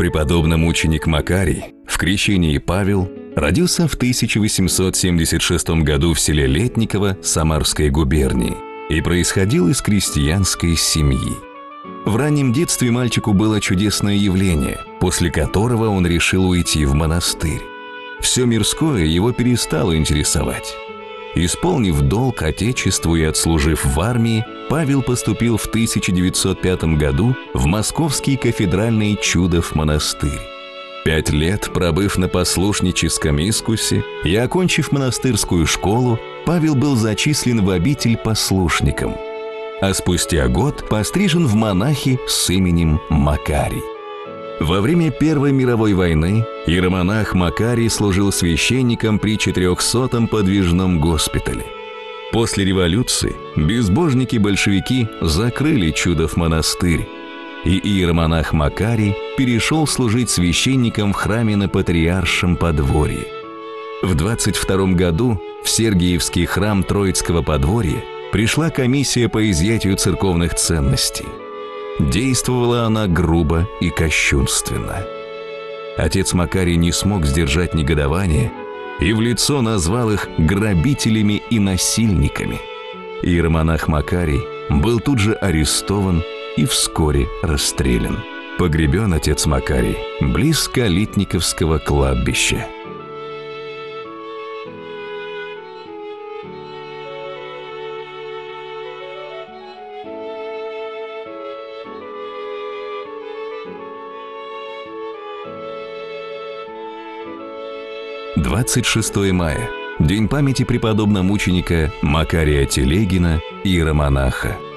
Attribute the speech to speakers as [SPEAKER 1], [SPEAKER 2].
[SPEAKER 1] Преподобно-мученик Макарий, в крещении Павел, родился в 1876 году в селе Летниково Самарской губернии и происходил из крестьянской семьи. В раннем детстве мальчику было чудесное явление, после которого он решил уйти в монастырь. Все мирское его перестало интересовать. Исполнив долг Отечеству и отслужив в армии, Павел поступил в 1905 году в Московский кафедральный Чудов монастырь. 5 лет пробыв на послушническом искусе и окончив монастырскую школу, Павел был зачислен в обитель послушником, а спустя год пострижен в монахи с именем Макарий. Во время Первой мировой войны иеромонах Макарий служил священником при 400-м подвижном госпитале. После революции безбожники-большевики закрыли Чудов монастырь, и иеромонах Макарий перешел служить священником в храме на Патриаршем подворье. В 22 году в Сергиевский храм Троицкого подворья пришла комиссия по изъятию церковных ценностей. Действовала она грубо и кощунственно. Отец Макарий не смог сдержать негодование и в лицо назвал их грабителями и насильниками. Иеромонах Макарий был тут же арестован и вскоре расстрелян. Погребен отец Макарий близ Калитниковского кладбища. – 26 мая. День памяти преподобного мученика Макария Телегина, иеромонаха.